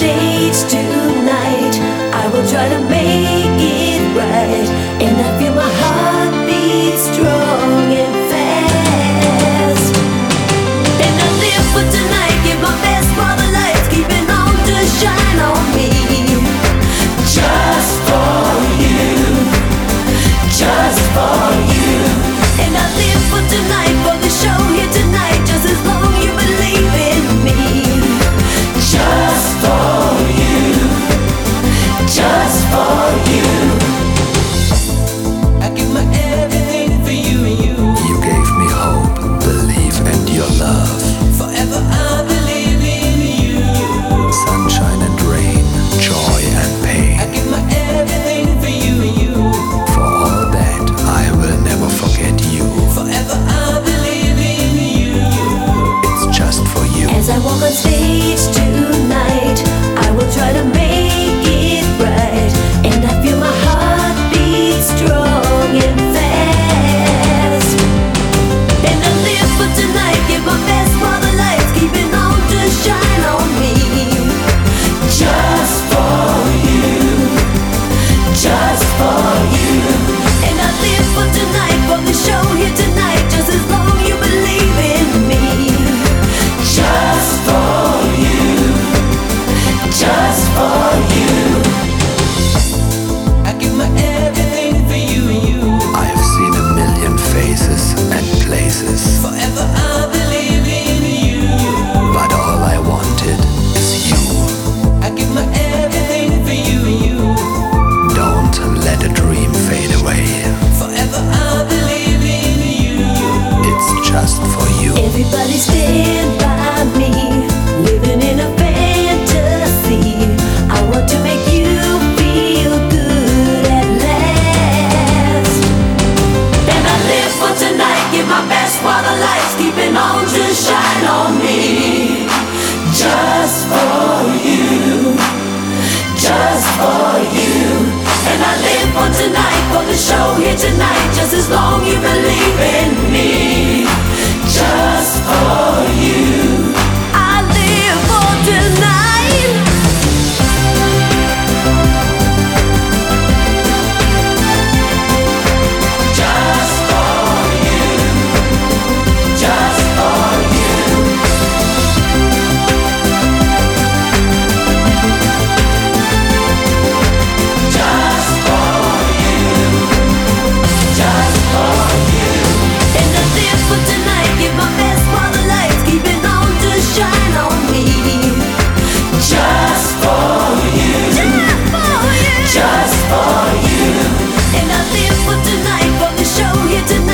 stage tonight. I will try to make it right, and I feel my heart beat strong and fast. And I live for tonight, give my best while the lights keeping on to shine on me. Just for you, just for you. And I live for tonight, for the show here tonight, just as long you believe in me. Just for you, just for you. I give my everything for you and you. You gave me hope, belief and your love. Forever I believe in you. Sunshine and rain, joy and pain. I give my everything for you and you. For all that, I will never forget you. Forever I believe in you. It's just for you. As I walk on stage tonight, I will try to make it right, and I feel my heart beat strong and fast. And I live for tonight, give my best while the lights keeping on to shine on me. Just for you, just for you. And I live for tonight, for the show here tonight, just as long you believe in me. Just for you, just for you. I give my everything for you and you. I've seen a million faces and places, Forever I believe in you. but all I wanted is you. I give my everything for you and you. Don't let a dream fade away. Forever I believe in you. It's just for you. Everybody stand by me, living in a fantasy. I want to make you feel good at last. And I live for tonight, give my best while the lights keeping on to shine on me. Just for you, just for you. And I live for tonight, for the show here tonight, just as long you believe in me. Just for you, I live for tonight. Just for you, just for you. Just for you, just for you. And I live for tonight, give my best while the lights keeping on to shine on me. Just for you, just for you, just for you. And I live for tonight, for the show here tonight.